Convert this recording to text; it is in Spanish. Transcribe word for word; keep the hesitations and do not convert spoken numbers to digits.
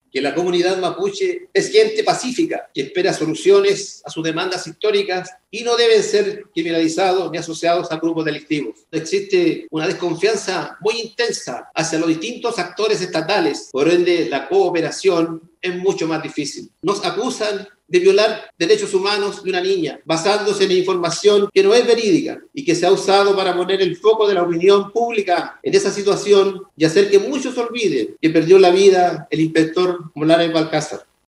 que la comunidad mapuche es gente pacífica, que espera soluciones a sus demandas históricas y no deben ser criminalizados ni asociados a grupos delictivos. Existe una desconfianza muy intensa hacia los distintos actores estatales, por ende la cooperación es mucho más difícil. Nos acusan de violar derechos humanos de una niña, basándose en información que no es verídica y que se ha usado para poner el foco de la opinión pública en esa situación y hacer que muchos olviden que perdió la vida el inspector Molares Balcázar.